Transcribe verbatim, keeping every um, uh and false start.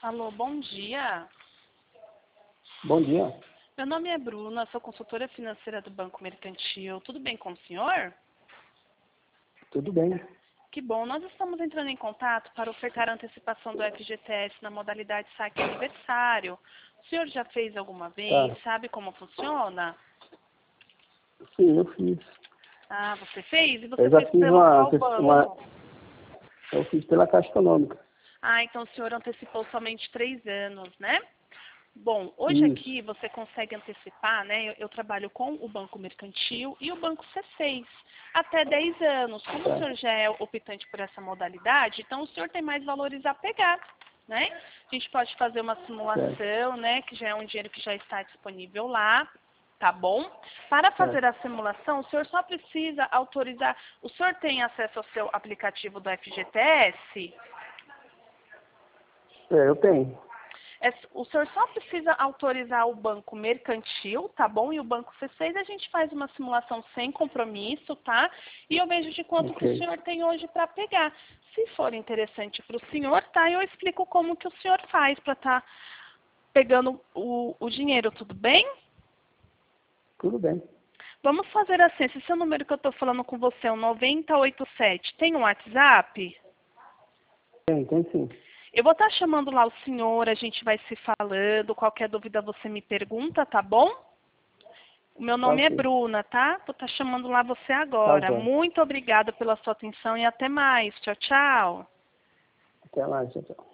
Alô, bom dia. Bom dia. Meu nome é Bruna, sou consultora financeira do Banco Mercantil. Tudo bem com o senhor? Tudo bem. Que bom. Nós estamos entrando em contato para ofertar a antecipação do F G T S na modalidade saque aniversário. O senhor já fez alguma vez? Tá. Sabe como funciona? Sim, eu fiz. Ah, você fez? E você Eu já fez fiz pelo uma, qual banco? uma. Eu fiz pela Caixa Econômica. Ah, então o senhor antecipou somente três anos, né? Bom, hoje Isso. aqui você consegue antecipar, né? Eu, eu trabalho com o Banco Mercantil e o Banco C seis, até dez anos. Como o Tá. senhor já é optante por essa modalidade, então o senhor tem mais valores a pegar, né? A gente pode fazer uma simulação, Certo. né? Que já é um dinheiro que já está disponível lá, tá bom? Para fazer Certo. a simulação, o senhor só precisa autorizar. O senhor tem acesso ao seu aplicativo do F G T S? É, eu tenho. É, o senhor só precisa autorizar o banco mercantil, tá bom? E o banco C seis a gente faz uma simulação sem compromisso, tá? E eu vejo de quanto que o Ok. senhor tem hoje para pegar. Se for interessante para o senhor, tá? Eu explico como que o senhor faz para estar pegando o, o dinheiro, tudo bem? Tudo bem. Vamos fazer assim, esse seu número que eu estou falando com você, o nove zero oito sete, tem um WhatsApp? Tem, tem sim. Eu vou estar chamando lá o senhor, a gente vai se falando, qualquer dúvida você me pergunta, tá bom? O meu Tá nome é ok. Bruna, tá? Vou estar chamando lá você Tá agora. bom. Muito obrigada pela sua atenção e até mais. Tchau, tchau. Até mais, tchau, tchau.